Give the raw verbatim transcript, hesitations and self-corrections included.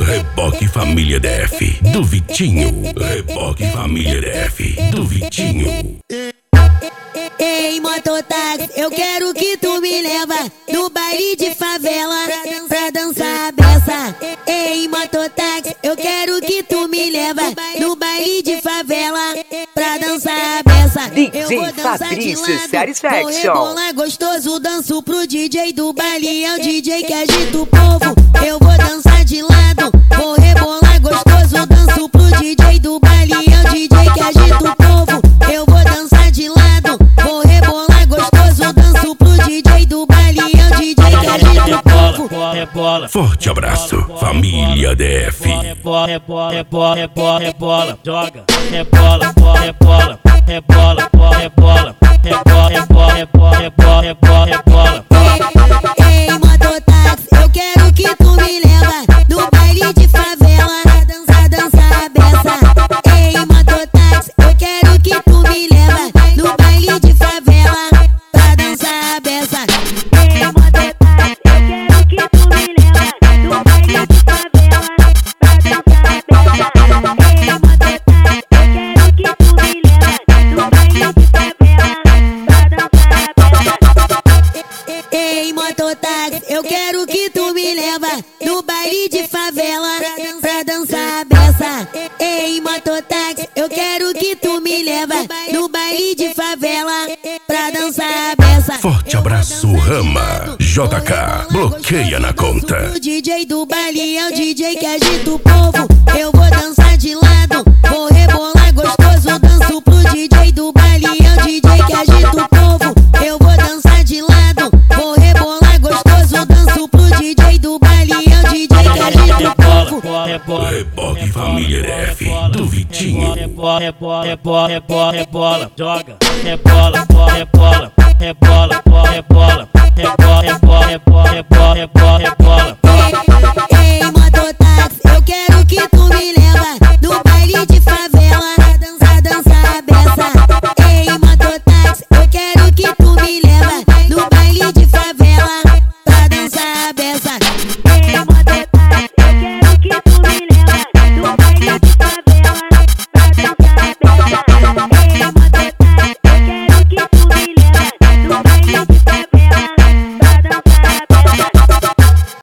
Reboque Família D F, do Vitinho. Reboque Família D F, do Vitinho. Ei, mototáxi, eu quero que tu me leva no baile de favela pra dançar a beça. Ei, mototáxi, eu quero que tu me leva no baile de favela pra dançar a beça. Eu vou dançar de lado, vou rebolar gostoso, danço pro D J do baile, é o D J que agita o povo. Eu vou dançar de lado, vou rebolar gostoso, danço pro D J do baile, é o D J que agita o povo. Eu vou dançar de lado, vou rebolar gostoso, danço pro D J do baile, é o D J que agita o povo. Forte abraço, Família D F. Rebola, rebola, rebola, rebola, rebola, joga, rebola, rebola, rebola, rebola, rebola, rebola, rebola, rebola, rebola, rebola. Ei, mototáxi, eu quero que tu me leva no baile de favela pra dançar, dançar a beça. Ei, mototáxi, eu quero que tu me leva no baile de favela pra dançar a beça. Ei, mototáxi, eu quero que tu me leva no baile de favela pra dançar a beça. Ei, mototáxi, eu quero que tu me leva no baile de favela pra dançar a beça. Ei, mototáxi, eu quero que tu me leva no baile de favela pra dançar a beça. Ei, mototáxi, eu quero que tu me leva no baile de favela pra dançar a beça. Forte abraço, Rama. J K, bloqueia na conta. O D J do baile é o D J que agita o povo. Eu vou dançar de lado, vou rebolar gostoso, danço pro D J do baile, é o D J que agita o povo. Eu vou dançar de lado, vou rebolar gostoso, danço pro D J do baile, é o D J que agita o povo. Reboque Família D F, do Vitinho. Rebola, rebola, rebola, rebola, joga, rebola, rebola, rebola, rebola.